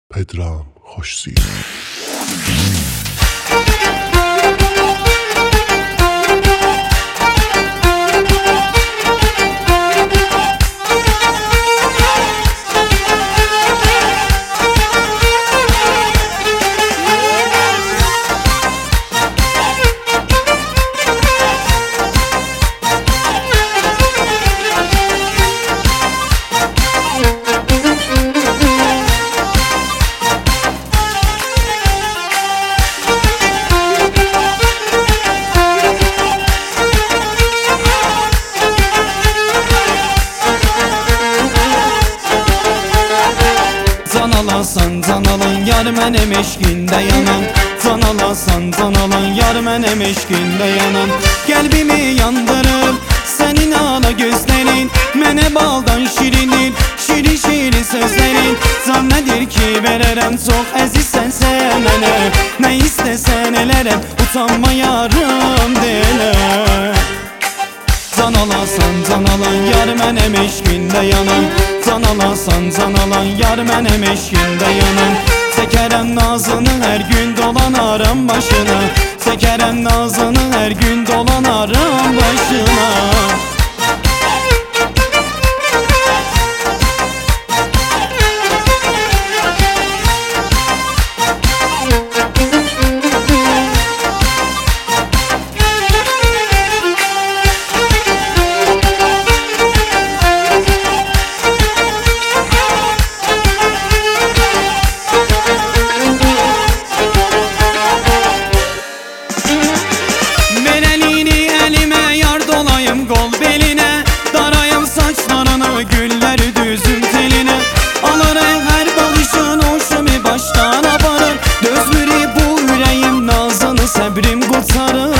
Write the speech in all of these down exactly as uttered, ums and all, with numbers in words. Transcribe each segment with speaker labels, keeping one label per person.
Speaker 1: پدرام خوشسی.
Speaker 2: Can alasan, can alan yar mənim eşqində yanan. Can alasan, can alan yar mənim eşqində yanan. Qəlbimi yandırır sənin ala gözlərin, mənə baldan şirinir, şirin şirin sözlərin. Can nədir ki verərəm, çox əzizsən sən mənə. Nə istəsən elərəm, utanma yarım denə. Can alasan, can alan yar mənim eşqində yanan. Can alasan, can alan yar mənim eşqində yanan. Çəkərəm nazını hər gün dolanarım başına. Çəkərəm nazını hər gün dolanarım başına. Qol belinə, darayım saçlarını, gülləri düzüm telinə. Alırım hər bağışın hoşumu başdan aparır. Dözmürü bu ürəyim nazını, səbrim qurtarır.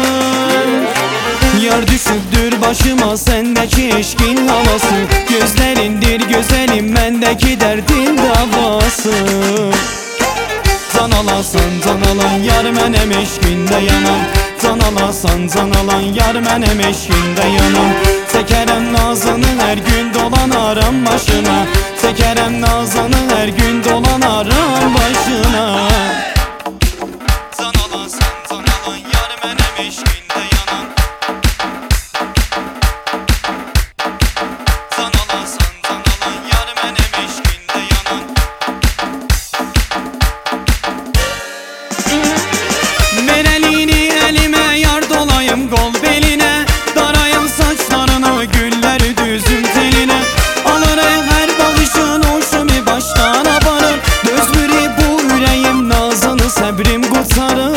Speaker 2: Yar düşübdür başıma səndəki eşqin havası. Gözlərindir gözəlim, məndəki dərdin davası. Can alasan, can alan yar mənim eşqində yanan. Can alasan, can alan yar mənim eşqində yanan. Çəkərəm nazını hər gün dolanarım başına. Çəkərəm nazını hər gün dolanarım başına. Can alasan, can alan yar mənim eşqində yanan. Can alasan, can alan yar mənim eşqində yanan. Merəlini əlimə yar dolayım qol belinə. Darayım saçlarını, gülləri düzüm telinə. Alırım hər bağışın hoşumu başdan aparır. Dözmürü bu ürəyim nazını, səbrim qurtarır.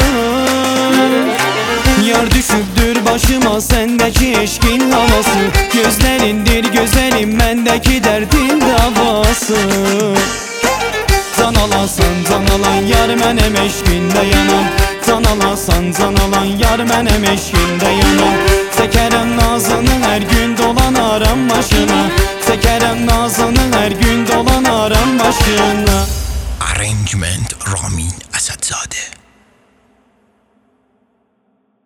Speaker 2: Yar düşübdür başıma səndəki eşqin havası. Gözlərindir gözəlim, məndəki dərdin davası. Can alasan, can alan yar mənim eşqində yanan. Can alasan, can alan yar mənim eşqində yanan. Çəkərəm nazını hər gün dolanarım başına. Çəkərəm nazını hər gün dolanarım başına.
Speaker 3: Arrangement Ramin Asadzadə.